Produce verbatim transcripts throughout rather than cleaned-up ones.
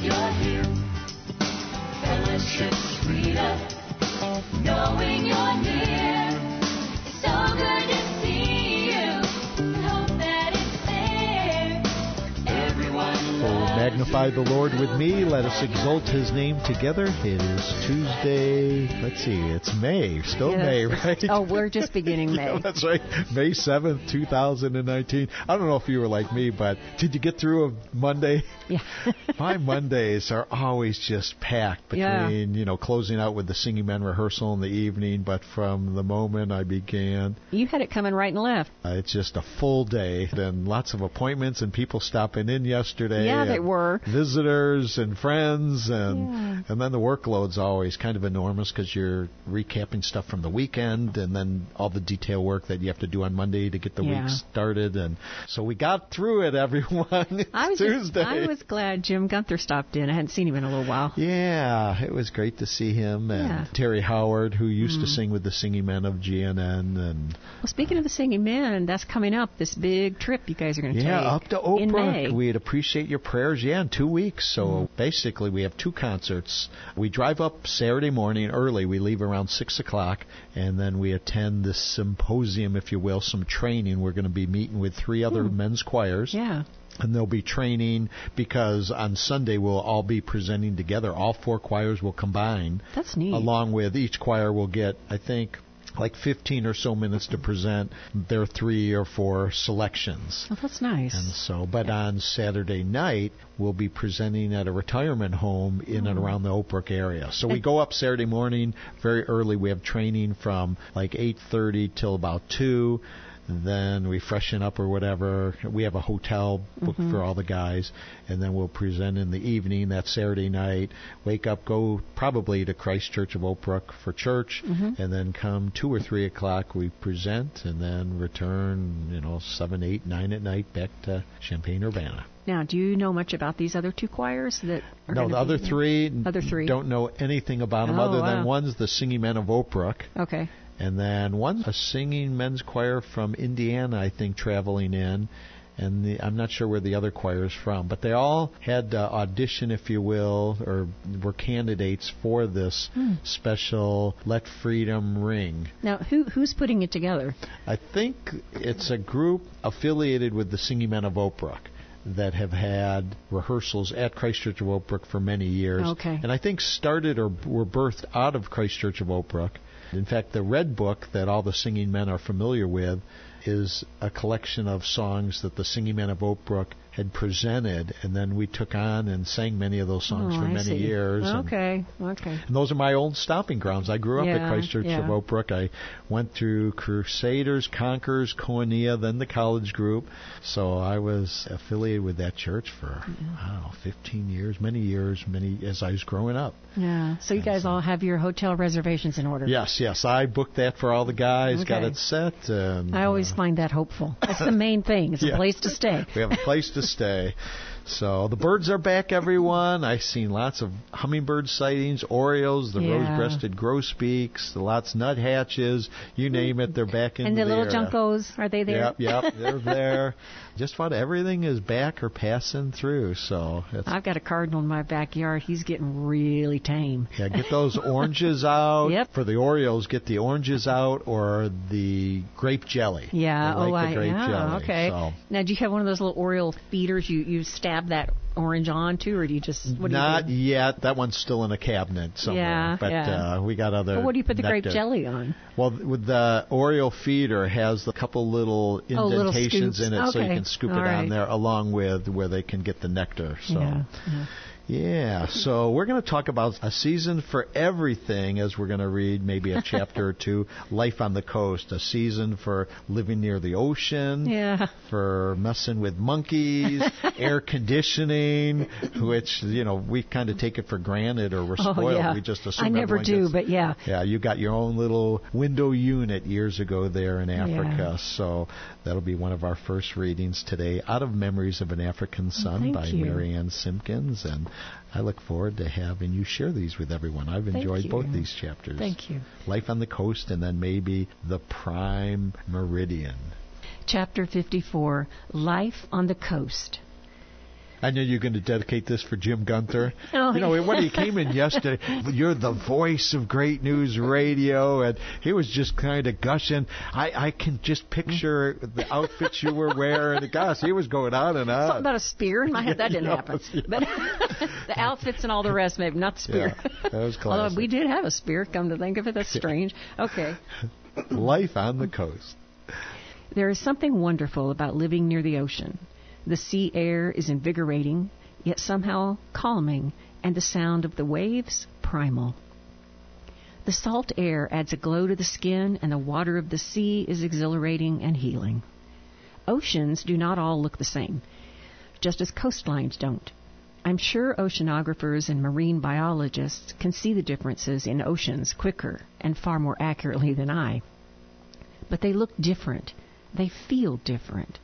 you're here. Fellowship's freedom, knowing you're near. It's so good to see you. Hope that it's there. Everyone loves Oh, magnify the Lord with me. Let us exalt his name together. It is Tuesday. Let's see. It's May. Still Yes. May, right? Oh, we're just beginning May. Yeah, that's right. May seventh, two thousand nineteen. I don't know if you were like me, but did you get through a Monday? Yeah. My Mondays are always just packed between, Yeah. you know, closing out with the Singing Men rehearsal in the evening, but from the moment I began, You had it coming right and left. uh, it's just a full day. And lots of appointments and people stopping in yesterday. Yeah, they and were. Visitors and friends. And, Yeah. and then the workload's always kind of enormous because you're recapping stuff from the weekend and then all the detail work that you have to do on Monday to get the Yeah. week started. And so we got through it, everyone. I was Tuesday. Just, I was glad Jim Gunther stopped in. I hadn't seen him in a little while. Yeah, it was great to see him and Yeah. Terry Howard, who used Mm. to sing with the Singing Men of G N N, and Well, speaking of the Singing Men, that's coming up. This big trip you guys are going to yeah, take up to Oak in Brook. May. We'd appreciate your prayers. Yeah, in two weeks. So Mm. basically, we have two concerts. We drive up Saturday morning early. We leave around six o'clock, and then we attend this symposium, if you will, some training. We're going to be meeting with three other Hmm. men's choirs. Yeah. And they'll be training because on Sunday we'll all be presenting together. All four choirs will combine. That's neat. Along with each choir will get, I think, like fifteen or so minutes to present their three or four selections. Oh, that's nice. And so, but on Saturday night, we'll be presenting at a retirement home in and around the Oak Brook area. So we go up Saturday morning very early. We have training from like eight thirty till about two. Then we freshen up or whatever. We have a hotel booked Mhm. for all the guys, and then we'll present in the evening that Saturday night. Wake up, go probably to Christ Church of Oak Brook for church, Mhm. and then come two or three o'clock we present, and then return, you know, seven, eight, nine at night back to Champaign-Urbana. Now, do you know much about these other two choirs that are No, gonna the other be- three, Other three. don't know anything about them Oh, other than wow. one's the Singing Men of Oak Brook. Okay. And then one's a singing men's choir from Indiana, I think, traveling in. And the, I'm not sure where the other choir is from. But they all had uh, audition, if you will, or were candidates for this Hmm. special Let Freedom Ring. Now, who who's putting it together? I think it's a group affiliated with the Singing Men of Oak Brook that have had rehearsals at Christ Church of Oak Brook for many years. Okay. And I think started or were birthed out of Christ Church of Oak Brook. In fact, the Red Book that all the singing men are familiar with is a collection of songs that the Singing Men of Oak Brook had presented, and then we took on and sang many of those songs Oh, for I many see. years. and- Okay. Okay. and those are my old stomping grounds. I grew up at Yeah, Christ Church yeah. of Oak Brook. I went through Crusaders, Conquerors, Koinonia, then the college group. So I was affiliated with that church for, I don't know, fifteen years, many years, many as I was growing up. Yeah. So you guys all have your hotel reservations in order. Yes, yes. I booked that for all the guys, got Okay. it set. And, I always uh, find that hopeful. That's the main thing. It's Yeah. a place to stay. we have a place to stay. So the birds are back, everyone. I've seen lots of hummingbird sightings, orioles, the Yeah. rose-breasted grosbeaks, the lots nuthatches, you name it, they're back in And the little area. juncos, are they there? Yep, yep, they're there. Just about everything is back or passing through. So it's, I've got a cardinal in my backyard. He's getting really tame. yeah, get those oranges out. Yep. For the orioles, get the oranges out or the grape jelly. Yeah. They like oh, the I. grape Yeah. jelly. Okay. So. Now, do you have one of those little Oriole feeders you you stab that orange onto, or do you just what do Not you do? yet. That one's still in a cabinet somewhere. Yeah, but yeah. Uh, we got other. But what do you put the grape nectar. jelly on? Well, with the Oriole feeder has a couple little Oh, little indentations scoops. in it, so you Okay. can scoop All it right. on there, along with where they can get the nectar. So. Yeah. yeah. Yeah, so we're going to talk about a season for everything as we're going to read maybe a chapter or two, Life on the Coast, a season for living near the ocean, Yeah. for messing with monkeys, air conditioning, which, you know, we kind of take it for granted or we're Oh, spoiled. yeah. We just assume I never everyone do, gets- but yeah. Yeah, you got your own little window unit years ago there in Africa, Yeah. so that'll be one of our first readings today out of Memories of an African Son Thank by you. Marianne Simpkins, and I look forward to having you share these with everyone. I've Thank enjoyed you. both these chapters. Thank you. Life on the Coast and then maybe the Prime Meridian. Chapter fifty-four, Life on the Coast. I know you're going to dedicate this for Jim Gunther. Oh, you know, when he came in yesterday, you're the voice of Great News Radio, and he was just kind of gushing. I, I can just picture the outfits you were wearing. Gosh, he was going on and on. Something about a spear in my head. That didn't Yes, happen. yeah. But the outfits and all the rest, maybe not the spear. Yeah, that was Although classic. we did have a spear, come to think of it. That's strange. Okay. Life on the coast. There is something wonderful about living near the ocean. The sea air is invigorating, yet somehow calming, and the sound of the waves primal. The salt air adds a glow to the skin, and the water of the sea is exhilarating and healing. Oceans do not all look the same, just as coastlines don't. I'm sure oceanographers and marine biologists can see the differences in oceans quicker and far more accurately than I. But they look different. They feel different.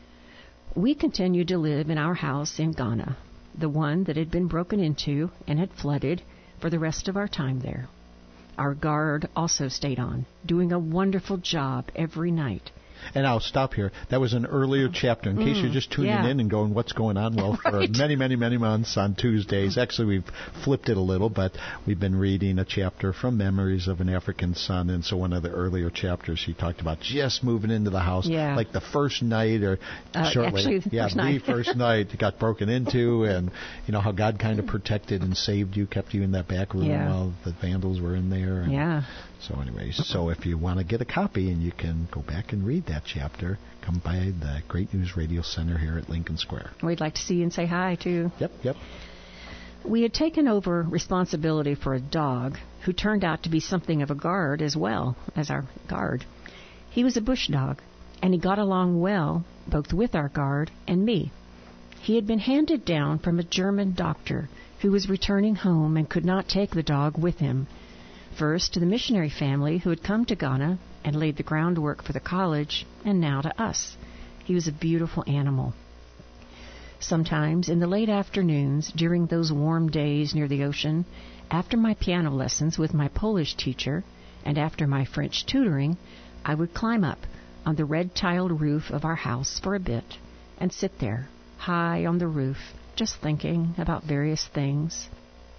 We continued to live in our house in Ghana, the one that had been broken into and had flooded, for the rest of our time there. Our guard also stayed on, doing a wonderful job every night. And I'll stop here. That was an earlier chapter. In case Mm, you're just tuning yeah. in and going, what's going on? Well, for Right. many, many, many months on Tuesdays, actually we've flipped it a little, but we've been reading a chapter from Memories of an African Son. And so one of the earlier chapters, she talked about just moving into the house, Yeah. like the first night or Uh, shortly. actually, the yeah, first the night. first night it got broken into, and you know how God kind of protected and saved you, kept you in that back room Yeah. while the vandals were in there. And Yeah. So anyways, so if you want to get a copy and you can go back and read that chapter, come by the Great News Radio Center here at Lincoln Square. We'd like to see you and say hi, too. Yep, yep. We had taken over responsibility for a dog who turned out to be something of a guard as well as our guard. He was a bush dog, and he got along well both with our guard and me. He had been handed down from a German doctor who was returning home and could not take the dog with him. First to the missionary family who had come to Ghana and laid the groundwork for the college, and now to us. He was a beautiful animal. Sometimes in the late afternoons during those warm days near the ocean, after my piano lessons with my Polish teacher and after my French tutoring, I would climb up on the red-tiled roof of our house for a bit and sit there, high on the roof, just thinking about various things.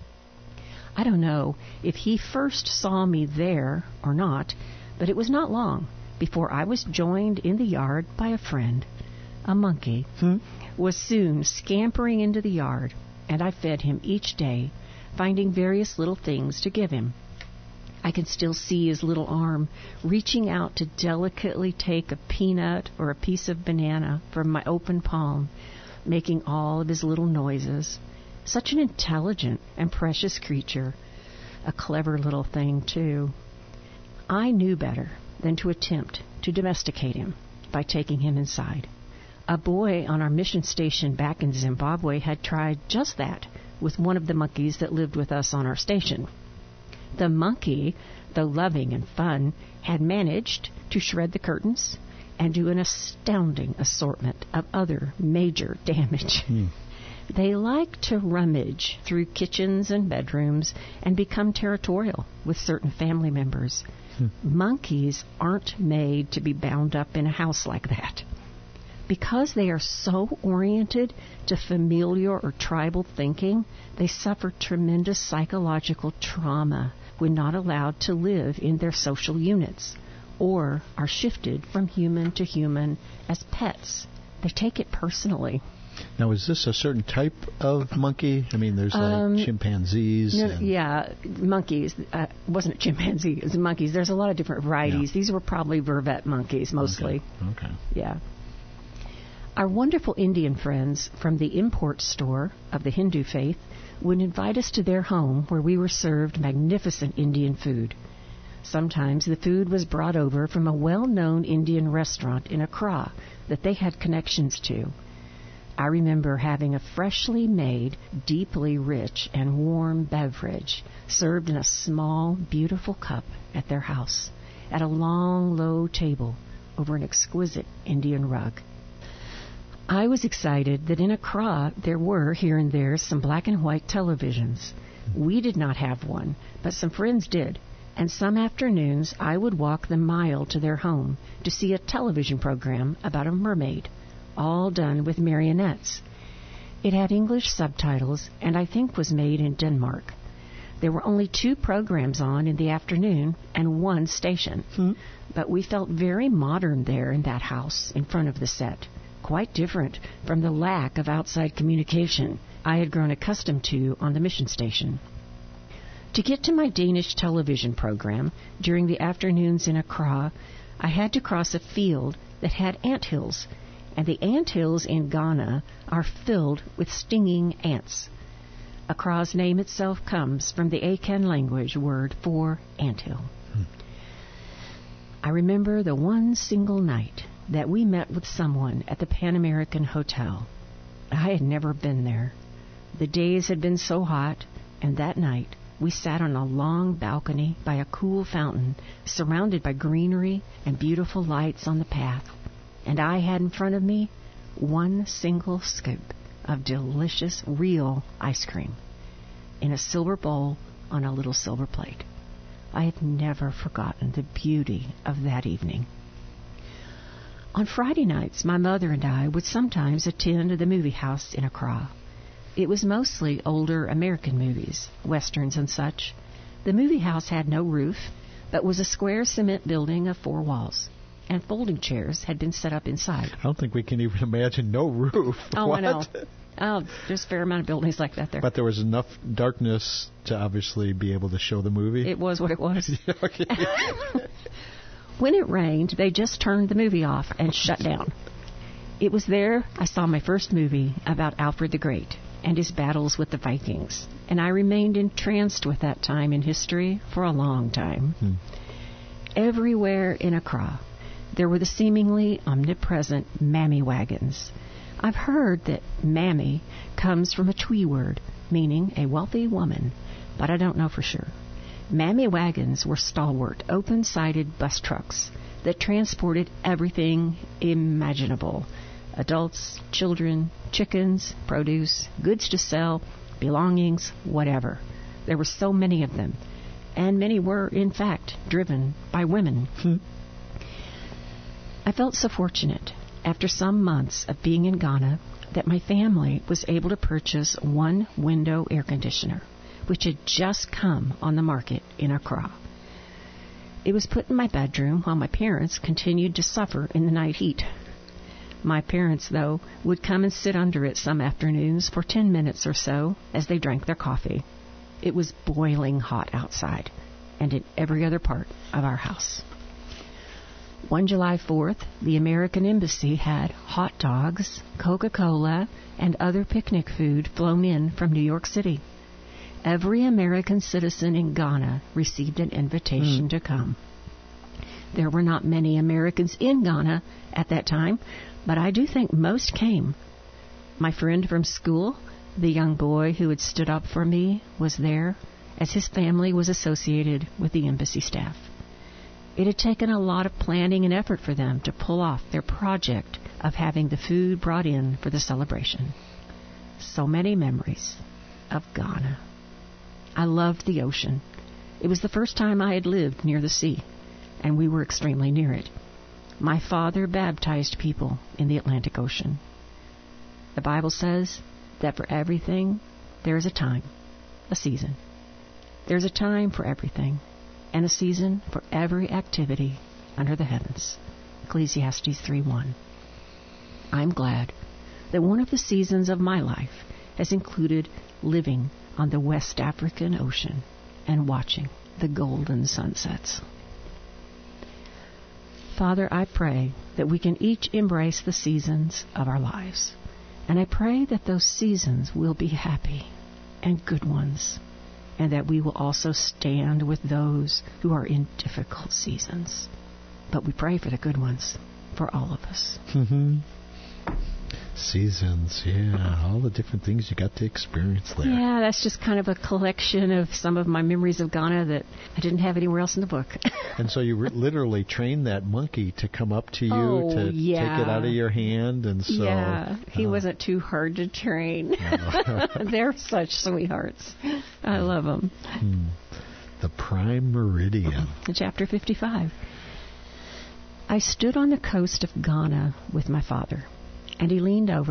I don't know if he first saw me there or not, but it was not long before I was joined in the yard by a friend. A monkey Hmm? was soon scampering into the yard, and I fed him each day, finding various little things to give him. I can still see his little arm reaching out to delicately take a peanut or a piece of banana from my open palm, making all of his little noises. Such an intelligent and precious creature. A clever little thing, too. I knew better than to attempt to domesticate him by taking him inside. A boy on our mission station back in Zimbabwe had tried just that with one of the monkeys that lived with us on our station. The monkey, though loving and fun, had managed to shred the curtains and do an astounding assortment of other major damage. Hmm. They like to rummage through kitchens and bedrooms and become territorial with certain family members. Hmm. Monkeys aren't made to be bound up in a house like that. Because they are so oriented to familiar or tribal thinking, they suffer tremendous psychological trauma when not allowed to live in their social units or are shifted from human to human as pets. They take it personally. Now, is this a certain type of monkey? I mean, there's like Um, chimpanzees. No, and yeah, monkeys. Uh, wasn't a chimpanzee. It was monkeys. There's a lot of different varieties. Yeah. These were probably vervet monkeys, mostly. Okay. okay. Yeah. Our wonderful Indian friends from the import store of the Hindu faith would invite us to their home where we were served magnificent Indian food. Sometimes the food was brought over from a well-known Indian restaurant in Accra that they had connections to. I remember having a freshly made, deeply rich and warm beverage served in a small, beautiful cup at their house, at a long, low table over an exquisite Indian rug. I was excited that in Accra there were, here and there, some black and white televisions. We did not have one, but some friends did, and some afternoons I would walk the mile to their home to see a television program about a mermaid, all done with marionettes. It had English subtitles and I think was made in Denmark. There were only two programs on in the afternoon and one station. Hmm. But we felt very modern there in that house in front of the set, quite different from the lack of outside communication I had grown accustomed to on the mission station. To get to my Danish television program during the afternoons in Accra, I had to cross a field that had anthills, and the anthills in Ghana are filled with stinging ants. Accra's name itself comes from the Akan language word for anthill. Hmm. I remember the one single night that we met with someone at the Pan American Hotel. I had never been there. The days had been so hot, and that night we sat on a long balcony by a cool fountain, surrounded by greenery and beautiful lights on the path. And I had in front of me one single scoop of delicious, real ice cream in a silver bowl on a little silver plate. I had never forgotten the beauty of that evening. On Friday nights, my mother and I would sometimes attend the movie house in Accra. It was mostly older American movies, westerns and such. The movie house had no roof, but was a square cement building of four walls, and folding chairs had been set up inside. I don't think we can even imagine no roof. Oh, What? I know. Oh, there's a fair amount of buildings like that there. But there was enough darkness to obviously be able to show the movie. It was what it was. Okay. When it rained, they just turned the movie off and shut down. It was there I saw my first movie about Alfred the Great and his battles with the Vikings, and I remained entranced with that time in history for a long time. Hmm. Everywhere in Accra, there were the seemingly omnipresent mammy wagons. I've heard that mammy comes from a Twi word, meaning a wealthy woman, but I don't know for sure. Mammy wagons were stalwart, open-sided bus trucks that transported everything imaginable. Adults, children, chickens, produce, goods to sell, belongings, whatever. There were so many of them, and many were, in fact, driven by women. Hmm. I felt so fortunate, after some months of being in Ghana, that my family was able to purchase one window air conditioner, which had just come on the market in Accra. It was put in my bedroom while my parents continued to suffer in the night heat. My parents, though, would come and sit under it some afternoons for ten minutes or so as they drank their coffee. It was boiling hot outside and in every other part of our house. One July fourth, the American Embassy had hot dogs, Coca-Cola, and other picnic food flown in from New York City. Every American citizen in Ghana received an invitation mm. to come. There were not many Americans in Ghana at that time, but I do think most came. My friend from school, the young boy who had stood up for me, was there, as his family was associated with the embassy staff. It had taken a lot of planning and effort for them to pull off their project of having the food brought in for the celebration. So many memories of Ghana. I loved the ocean. It was the first time I had lived near the sea, and we were extremely near it. My father baptized people in the Atlantic Ocean. The Bible says that for everything, there is a time, a season. There's a time for everything, and a season for every activity under the heavens. Ecclesiastes three one. I'm glad that one of the seasons of my life has included living on the West African Ocean and watching the golden sunsets. Father, I pray that we can each embrace the seasons of our lives. And I pray that those seasons will be happy and good ones, and that we will also stand with those who are in difficult seasons. But we pray for the good ones, for all of us. Mm-hmm. Seasons, yeah, all the different things you got to experience there. Yeah, that's just kind of a collection of some of my memories of Ghana that I didn't have anywhere else in the book. And so you re- literally trained that monkey to come up to you, oh, to yeah. take it out of your hand, and so... Yeah, he uh, wasn't too hard to train. They're such sweethearts. I love them. Hmm. The Prime Meridian. Chapter fifty-five. I stood on the coast of Ghana with my father, and he leaned over,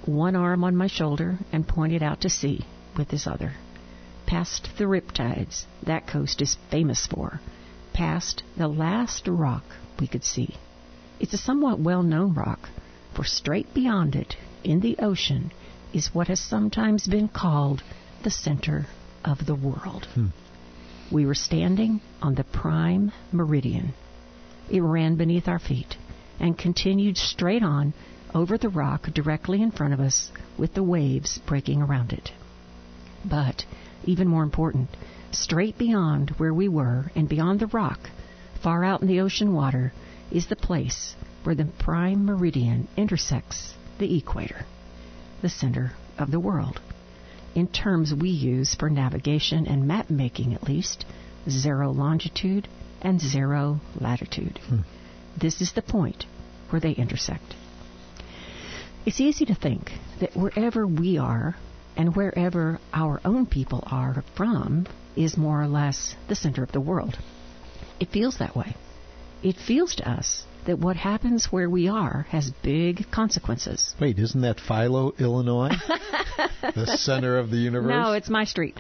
one arm on my shoulder and pointed out to sea with his other. Past the riptides that coast is famous for, past the last rock we could see. It's a somewhat well-known rock, for straight beyond it, in the ocean, is what has sometimes been called the center of the world. Hmm. We were standing on the prime meridian. It ran beneath our feet and continued straight on over the rock directly in front of us with the waves breaking around it. But, even more important, straight beyond where we were and beyond the rock, far out in the ocean water, is the place where the prime meridian intersects the equator, the center of the world. In terms we use for navigation and map making at least, zero longitude and zero latitude. Hmm. This is the point where they intersect. It's easy to think that wherever we are and wherever our own people are from is more or less the center of the world. It feels that way. It feels to us that what happens where we are has big consequences. Wait, isn't that Philo, Illinois? The center of the universe? No, it's my street.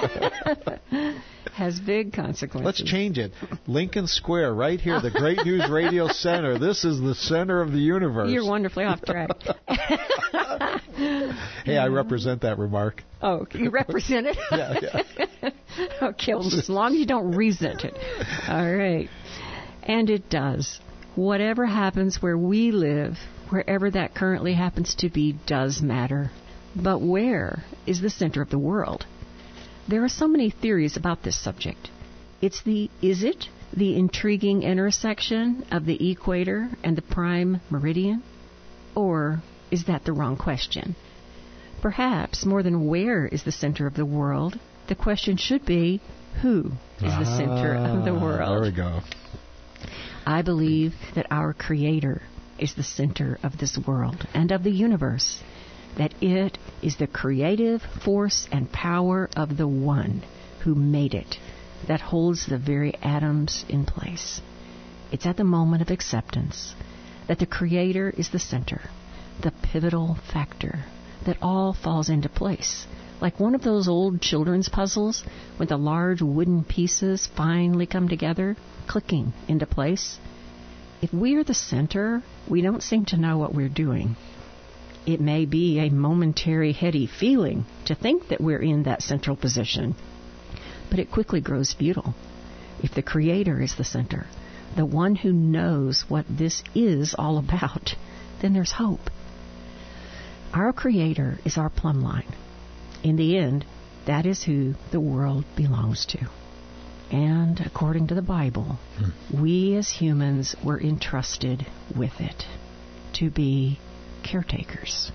Has big consequences. Let's change it. Lincoln Square, right here, the Great News Radio Center. This is the center of the universe. You're wonderfully off track. Hey, I represent that remark. Oh, you represent it? Yeah, yeah. Okay, well, as long as you don't resent it. All right. And it does. Whatever happens where we live, wherever that currently happens to be, does matter. But where is the center of the world? There are so many theories about this subject. It's the, is it the intriguing intersection of the equator and the prime meridian? Or is that the wrong question? Perhaps more than where is the center of the world, the question should be, who is the center of the world? There we go. I believe that our Creator is the center of this world and of the universe, that it is the creative force and power of the One who made it that holds the very atoms in place. It's at the moment of acceptance that the Creator is the center, the pivotal factor, that all falls into place. Like one of those old children's puzzles when the large wooden pieces finally come together, clicking into place. If we're the center, we don't seem to know what we're doing. It may be a momentary heady feeling to think that we're in that central position, but it quickly grows futile. If the Creator is the center, the one who knows what this is all about, then there's hope. Our Creator is our plumb line. In the end, that is who the world belongs to. And according to the Bible, hmm. we as humans were entrusted with it to be caretakers.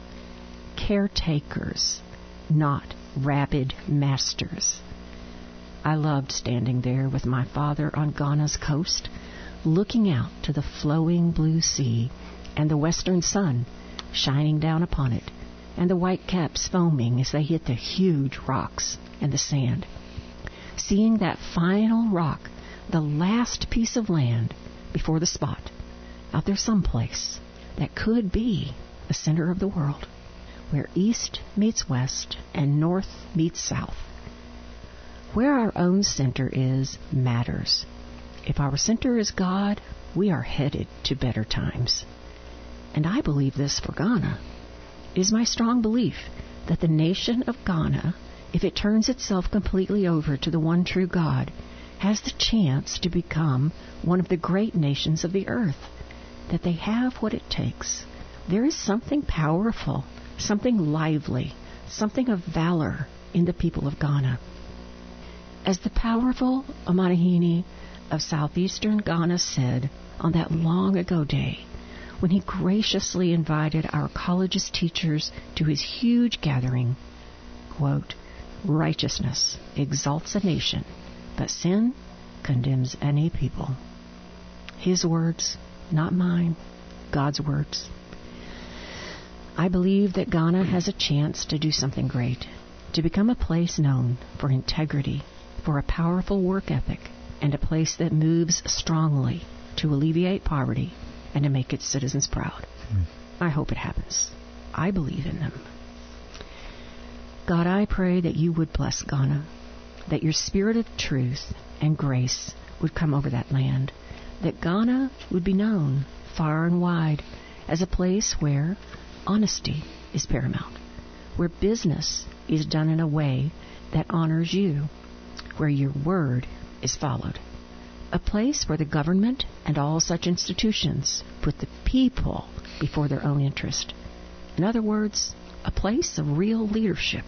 Caretakers, not rabid masters. I loved standing there with my father on Ghana's coast, looking out to the flowing blue sea and the western sun shining down upon it, and the white caps foaming as they hit the huge rocks and the sand. Seeing that final rock, the last piece of land before the spot, out there someplace that could be the center of the world, where east meets west and north meets south. Where our own center is matters. If our center is God, we are headed to better times. And I believe this for Ghana. It is my strong belief that the nation of Ghana, if it turns itself completely over to the one true God, has the chance to become one of the great nations of the earth, that they have what it takes. There is something powerful, something lively, something of valor in the people of Ghana. As the powerful Amanahini of southeastern Ghana said on that long ago day, when he graciously invited our college's teachers to his huge gathering, quote, righteousness exalts a nation, but sin condemns any people. His words, not mine, God's words. I believe that Ghana has a chance to do something great, to become a place known for integrity, for a powerful work ethic, and a place that moves strongly to alleviate poverty and to make its citizens proud. Mm. I hope it happens. I believe in them. God, I pray that you would bless Ghana, that your spirit of truth and grace would come over that land, that Ghana would be known far and wide as a place where honesty is paramount, where business is done in a way that honors you, where your word is followed, a place where the government and all such institutions put the people before their own interest. In other words, a place of real leadership.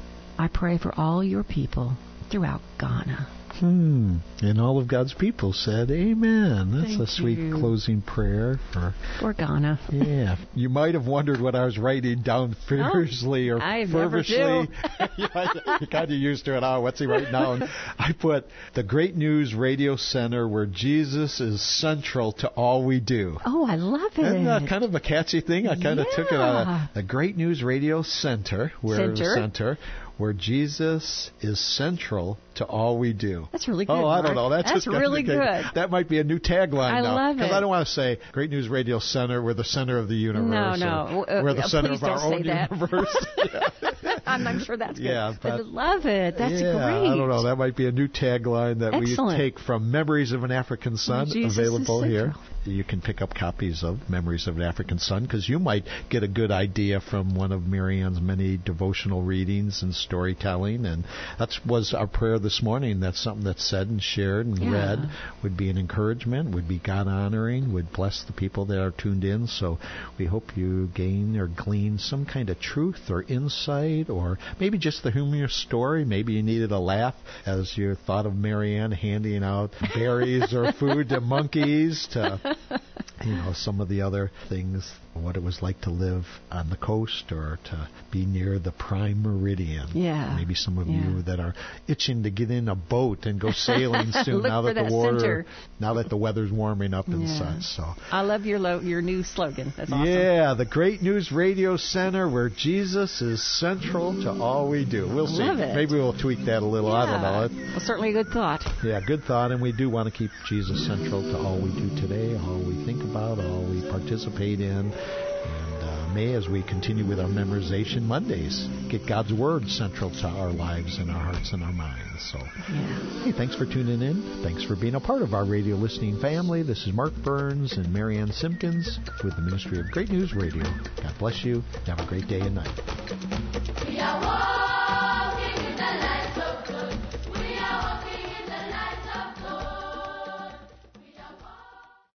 I pray for all your people throughout Ghana. Hmm. And all of God's people said, Amen. That's Thank a sweet you. closing praprayer for... For Ghana. Yeah. You might have wondered what I was writing down furiously or I never fervently. do. You're kind of used to it. Oh, what's he writing down? I put the Great News Radio Center where Jesus is central to all we do. Oh, I love it. Isn't that kind of a catchy thing? I kind of took it out Yeah. of the Great News Radio Center, where Center. center, where Jesus is central to all we do. That's really good. Oh, I don't Mark. know. That's, That's just really became- good. That might be a new tagline I now. love Because it. I don't want to say Great News Radio Center, we're the center of the universe. No, no. or We're the Uh, center please of our don't own say that. universe. Yeah. I'm, I'm sure that's good. Yeah, but I but- love it. That's yeah, great. I don't know. That might be a new tagline that Excellent. we take from Memories of an African Son, Jesus is available here. central. You can pick up copies of Memories of an African Son because you might get a good idea from one of Marianne's many devotional readings and storytelling. And that was our prayer this morning. That's something that's said and shared and Yeah. read would be an encouragement, would be God-honoring, would bless the people that are tuned in. So we hope you gain or glean some kind of truth or insight or maybe just the humorous story. Maybe you needed a laugh as you thought of Marianne handing out berries or food to monkeys, to you know, some of the other things, what it was like to live on the coast or to be near the prime meridian. Yeah. Maybe some of Yeah. you that are itching to get in a boat and go sailing soon Look now for that the that water, center. now that the weather's warming up and Yeah. such. So. I love your lo- your new slogan. That's awesome. Yeah, the Great News Radio Center where Jesus is central to all we do. We'll see. Love it. Maybe we'll tweak that a little. I don't know. Yeah. Well, certainly a good thought. Yeah, good thought, and we do want to keep Jesus central to all we do today, all we think about, all we participate in. And uh, may, as we continue with our memorization Mondays, get God's Word central to our lives and our hearts and our minds. So, Yeah. hey, thanks for tuning in. Thanks for being a part of our radio listening family. This is Mark Burns and Marianne Simpkins with the Ministry of Great News Radio. God bless you. Have a great day and night. We are walking in the light.